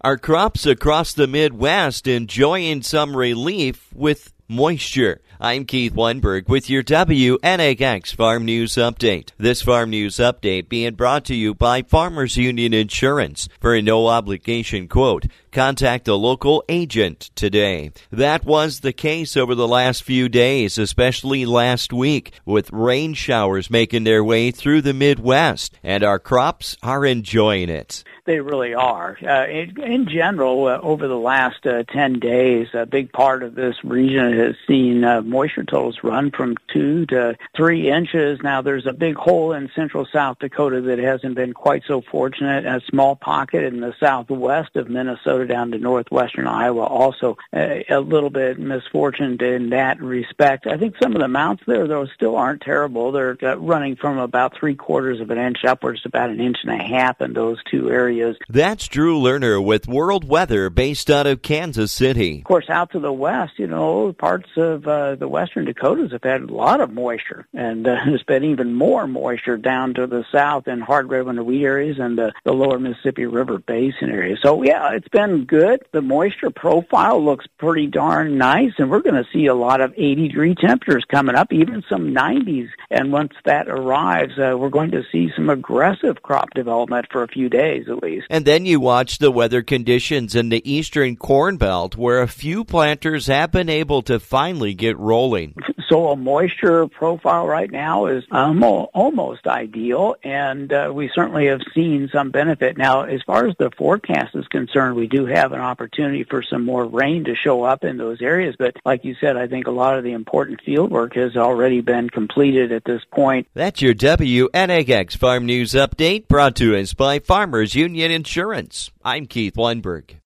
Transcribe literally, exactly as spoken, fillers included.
Are crops across the Midwest enjoying some relief with moisture? I'm Keith Weinberg with your W N A X Farm News Update. This Farm News Update being brought to you by Farmers Union Insurance. For a no-obligation quote, contact a local agent today. That was the case over the last few days, especially last week, with rain showers making their way through the Midwest, and our crops are enjoying it. They really are. Uh, in, in general, uh, over the last uh, ten days, a big part of this region has seen uh, moisture totals run from two to three inches. Now, there's a big hole in central South Dakota that hasn't been quite so fortunate. A small pocket in the southwest of Minnesota down to northwestern Iowa, also uh, a little bit misfortunate in that respect. I think some of the amounts there, though, still aren't terrible. They're uh, running from about three quarters of an inch upwards to about an inch and a half in those two areas. That's Drew Lerner with World Weather based out of Kansas City. Of course, out to the west, you know, parts of uh, the western Dakotas have had a lot of moisture, and uh, there's been even more moisture down to the south in hard red winter wheat areas and the, the lower Mississippi River Basin area. So, yeah, it's been good. The moisture profile looks pretty darn nice, and we're going to see a lot of eighty-degree temperatures coming up, even some nineties. And once that arrives, uh, we're going to see some aggressive crop development for a few days at least. And then you watch the weather conditions in the eastern Corn Belt, where a few planters have been able to finally get rolling. So a moisture profile right now is um, almost ideal, and uh, we certainly have seen some benefit. Now, as far as the forecast is concerned, we do have an opportunity for some more rain to show up in those areas. But like you said, I think a lot of the important field work has already been completed at this point. That's your W N A X Farm News Update, brought to us by Farmers Union Insurance. I'm Keith Weinberg.